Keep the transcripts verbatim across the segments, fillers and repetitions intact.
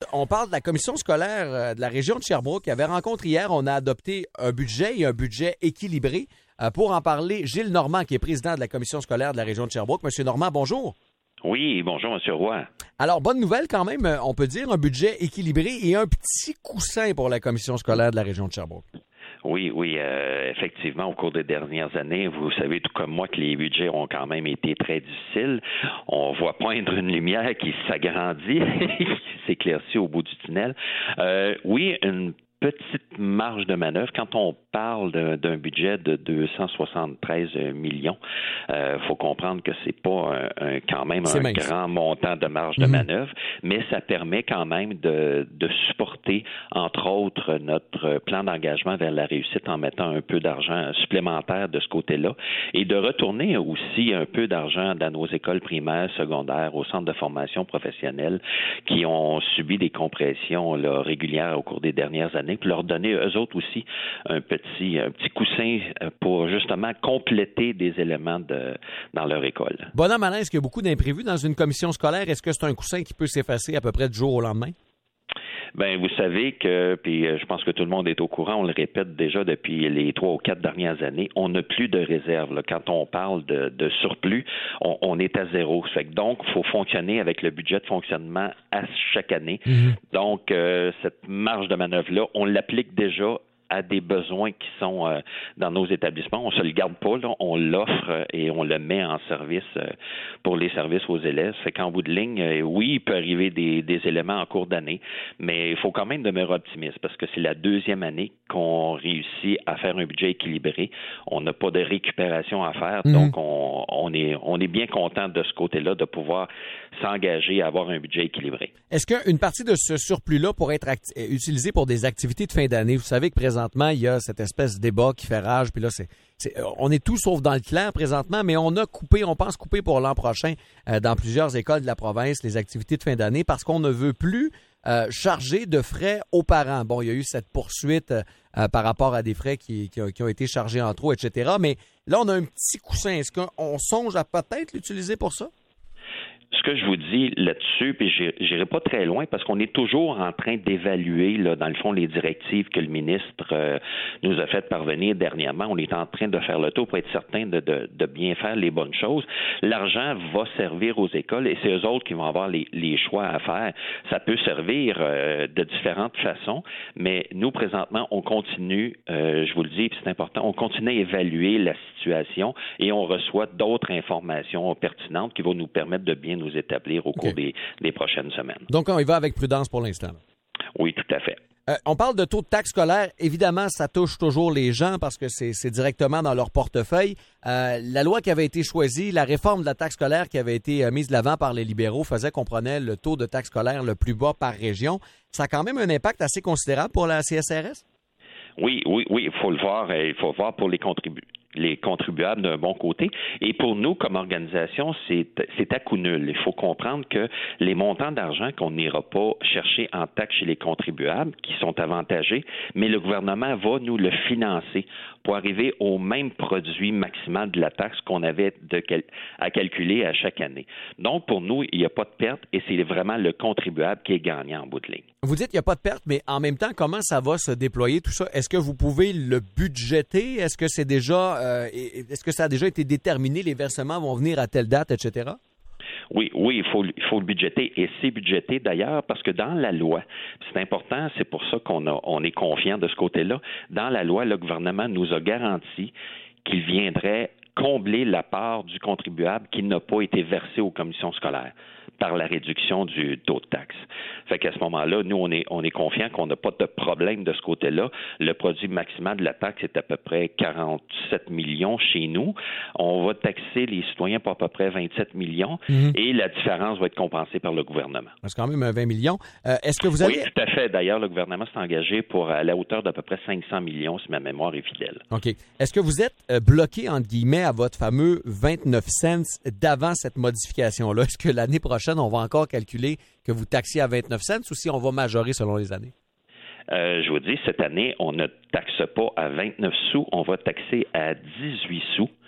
on parle de la commission scolaire euh, de la région de Sherbrooke qui avait rencontré hier. On a adopté un budget et un budget équilibré. Euh, pour en parler, Gilles Normand, qui est président de la commission scolaire de la région de Sherbrooke. Monsieur Normand, bonjour. Oui, bonjour, Monsieur Roy. Alors, bonne nouvelle quand même, on peut dire un budget équilibré et un petit coussin pour la commission scolaire de la région de Sherbrooke. Oui, oui, euh, effectivement, au cours des dernières années, vous savez tout comme moi que les budgets ont quand même été très difficiles. On voit poindre une lumière qui s'agrandit, qui s'éclaircit au bout du tunnel. Euh, oui, une petite marge de manœuvre. Quand on parle d'un, d'un budget de deux cent soixante-treize millions, il euh, faut comprendre que c'est pas un, un, quand même c'est un mince. grand montant de marge de mm-hmm. manœuvre, mais ça permet quand même de, de supporter, entre autres, notre plan d'engagement vers la réussite en mettant un peu d'argent supplémentaire de ce côté-là et de retourner aussi un peu d'argent dans nos écoles primaires, secondaires, aux centres de formation professionnelle qui ont subi des compressions là, régulières au cours des dernières années, puis leur donner eux autres aussi un petit, un petit coussin pour justement compléter des éléments de, dans leur école. Bonhomme Alain, est-ce qu'il y a beaucoup d'imprévus dans une commission scolaire? Est-ce que c'est un coussin qui peut s'effacer à peu près du jour au lendemain? Ben, vous savez que, puis je pense que tout le monde est au courant, on le répète déjà depuis les trois ou quatre dernières années, on n'a plus de réserve. Là. Quand on parle de, de surplus, on, on est à zéro. Ça fait que donc, il faut fonctionner avec le budget de fonctionnement à chaque année. Mm-hmm. Donc, euh, cette marge de manœuvre-là, on l'applique déjà à des besoins qui sont euh, dans nos établissements. On se le garde pas, là, on l'offre euh, et on le met en service euh, pour les services aux élèves. Fait qu'en bout de ligne, euh, oui, il peut arriver des, des éléments en cours d'année, mais il faut quand même demeurer optimiste parce que c'est la deuxième année qu'on réussit à faire un budget équilibré. On n'a pas de récupération à faire, mmh. donc on, on est on est bien content de ce côté-là de pouvoir s'engager à avoir un budget équilibré. Est-ce qu'une partie de ce surplus-là pourrait être acti- utilisée pour des activités de fin d'année? Vous savez que présentement, il y a cette espèce de débat qui fait rage, puis là, c'est, c'est, on est tout sauf dans le clair présentement, mais on a coupé, on pense couper pour l'an prochain euh, dans plusieurs écoles de la province les activités de fin d'année parce qu'on ne veut plus euh, charger de frais aux parents. Bon, il y a eu cette poursuite euh, par rapport à des frais qui, qui, qui ont été chargés en trop, et cetera. Mais là, on a un petit coussin. Est-ce qu'on songe à peut-être l'utiliser pour ça? Ce que je vous dis là-dessus, puis j'irai pas très loin parce qu'on est toujours en train d'évaluer, là, dans le fond, les directives que le ministre euh, nous a fait parvenir dernièrement. On est en train de faire le tour pour être certain de, de, de bien faire les bonnes choses. L'argent va servir aux écoles et c'est eux autres qui vont avoir les, les choix à faire. Ça peut servir euh, de différentes façons, mais nous, présentement, on continue, euh, je vous le dis, puis c'est important, on continue à évaluer la situation et on reçoit d'autres informations pertinentes qui vont nous permettre de bien nous établir au cours okay. des, des prochaines semaines. Donc, on y va avec prudence pour l'instant. Là. Oui, tout à fait. Euh, on parle de taux de taxe scolaire. Évidemment, ça touche toujours les gens parce que c'est, c'est directement dans leur portefeuille. Euh, la loi qui avait été choisie, la réforme de la taxe scolaire qui avait été euh, mise de l'avant par les libéraux faisait qu'on prenait le taux de taxe scolaire le plus bas par région. Ça a quand même un impact assez considérable pour la C S R S? Oui, oui, oui, il faut le voir. Il faut voir pour les contribuables. les contribuables d'un bon côté. Et pour nous, comme organisation, c'est, c'est à coup nul. Il faut comprendre que les montants d'argent qu'on n'ira pas chercher en taxes chez les contribuables, qui sont avantagés, mais le gouvernement va nous le financer pour arriver au même produit maximal de la taxe qu'on avait de cal- à calculer à chaque année. Donc, pour nous, il n'y a pas de perte et c'est vraiment le contribuable qui est gagnant en bout de ligne. Vous dites qu'il n'y a pas de perte, mais en même temps, comment ça va se déployer tout ça? Est-ce que vous pouvez le budgéter? Est-ce que c'est déjà, euh, est-ce que ça a déjà été déterminé? Les versements vont venir à telle date, et cetera? Oui, oui, il faut, il faut le budgéter et c'est budgété d'ailleurs parce que dans la loi, c'est important, c'est pour ça qu'on a, on est confiant de ce côté-là, dans la loi, le gouvernement nous a garanti qu'il viendrait combler la part du contribuable qui n'a pas été versée aux commissions scolaires par la réduction du taux de taxe. Fait qu'à ce moment-là, nous, on est, on est confiants qu'on n'a pas de problème de ce côté-là. Le produit maximal de la taxe est à peu près quarante-sept millions chez nous. On va taxer les citoyens pour à peu près vingt-sept millions mm-hmm. et la différence va être compensée par le gouvernement. C'est quand même vingt millions. Euh, est-ce que vous avez... Oui, tout à fait. D'ailleurs, le gouvernement s'est engagé pour à la hauteur d'à peu près cinq cents millions, si ma mémoire est fidèle. OK. Est-ce que vous êtes euh, bloqué, entre guillemets, à votre fameux vingt-neuf cents d'avant cette modification-là? Est-ce que l'année prochaine, on va encore calculer que vous taxiez à vingt-neuf cents ou si on va majorer selon les années? Euh, je vous dis, cette année, on ne taxe pas à vingt-neuf sous, on va taxer à dix-huit sous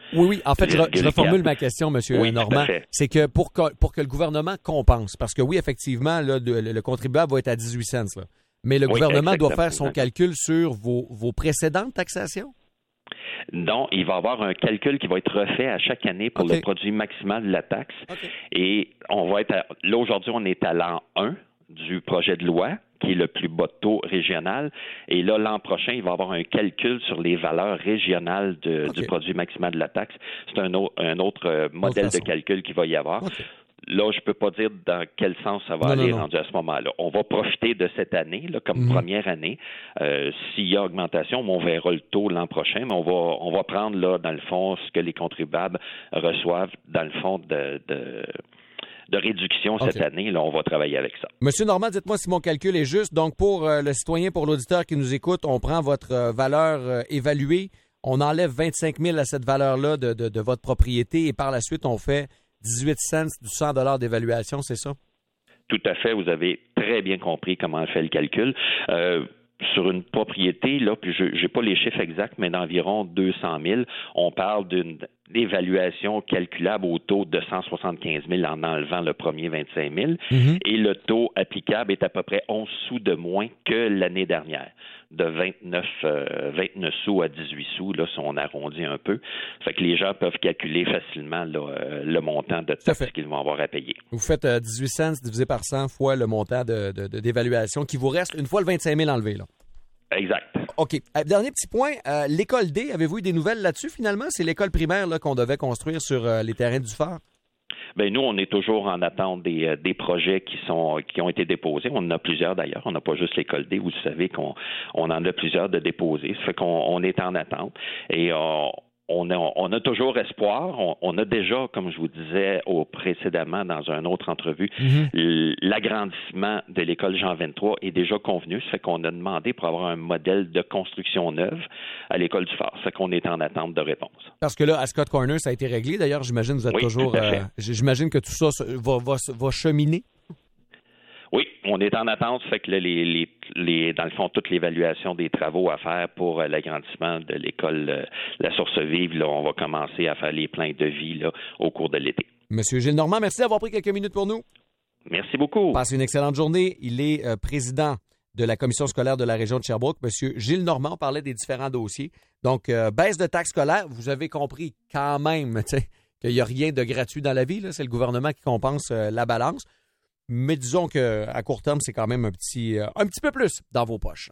Oui, oui. En fait, je, je reformule ma question, M. Oui, Normand. C'est que pour, que pour que le gouvernement compense, parce que oui, effectivement, là, de, le, le contribuable va être à dix-huit cents, là, mais le oui, gouvernement doit faire son calcul sur vos, vos précédentes taxations? Non, il va y avoir un calcul qui va être refait à chaque année pour okay. le produit maximal de la taxe. Okay. Et on va être à, là, aujourd'hui, on est à l'an un du projet de loi, qui est le plus bas de taux régional. Et là, l'an prochain, il va y avoir un calcul sur les valeurs régionales de, okay. du produit maximal de la taxe. C'est un, au, un autre euh, modèle de calcul qu'il va y avoir. Okay. Là, je ne peux pas dire dans quel sens ça va non, aller non, non. rendu à ce moment-là. On va profiter de cette année, là, comme mm-hmm. première année. Euh, s'il y a augmentation, on verra le taux l'an prochain, mais on va, on va prendre, là, dans le fond, ce que les contribuables reçoivent, dans le fond, de... de de réduction okay. cette année. Là, on va travailler avec ça. Monsieur Normand, dites-moi si mon calcul est juste. Donc, pour euh, le citoyen, pour l'auditeur qui nous écoute, on prend votre euh, valeur euh, évaluée, on enlève vingt-cinq mille à cette valeur-là de, de, de votre propriété et par la suite, on fait dix-huit cents du cent dollars d'évaluation, c'est ça? Tout à fait. Vous avez très bien compris comment on fait le calcul. Euh, Sur une propriété, là, puis je n'ai pas les chiffres exacts, mais d'environ deux cent mille, on parle d'une évaluation calculable au taux de cent soixante-quinze mille en enlevant le premier vingt-cinq mille. Mm-hmm. Et le taux applicable est à peu près onze sous de moins que l'année dernière, de vingt-neuf, euh, vingt-neuf sous à dix-huit sous, là, si on arrondit un peu. Fait que les gens peuvent calculer facilement là, euh, le montant de taxes qu'ils vont avoir à payer. Vous faites euh, dix-huit cents divisé par cent fois le montant de, de, de, d'évaluation qui vous reste une fois le vingt-cinq mille enlevé, là. Exact. OK. Euh, dernier petit point, euh, l'école D, avez-vous eu des nouvelles là-dessus finalement? C'est l'école primaire là, qu'on devait construire sur euh, les terrains du phare? Bien, nous, on est toujours en attente des, euh, des projets qui sont qui ont été déposés. On en a plusieurs d'ailleurs. On n'a pas juste l'école D. Vous savez qu'on on en a plusieurs de déposés. Ça fait qu'on on est en attente. Et on On a, on a toujours espoir. On, on a déjà, comme je vous disais au, précédemment dans une autre entrevue, mm-hmm. l'agrandissement de l'école Jean vingt-trois est déjà convenu. Ça fait qu'on a demandé pour avoir un modèle de construction neuve à l'école du Phare. Ça fait qu'on est en attente de réponse. Parce que là, à Scott Corner, ça a été réglé. D'ailleurs, j'imagine que vous êtes oui, toujours... Euh, j'imagine que tout ça va, va, va cheminer. Oui, on est en attente, ça fait que là, les, les, les, dans le fond, toute l'évaluation des travaux à faire pour euh, l'agrandissement de l'école euh, La Source Vive, là, on va commencer à faire les plans de vie là, au cours de l'été. Monsieur Gilles Normand, merci d'avoir pris quelques minutes pour nous. Merci beaucoup. Passez une excellente journée. Il est euh, président de la commission scolaire de la région de Sherbrooke. Monsieur Gilles Normand, on parlait des différents dossiers. Donc, euh, baisse de taxes scolaires, vous avez compris quand même qu'il n'y a rien de gratuit dans la vie. Là. C'est le gouvernement qui compense euh, la balance. Mais disons qu'à court terme, c'est quand même un petit, un petit peu plus dans vos poches.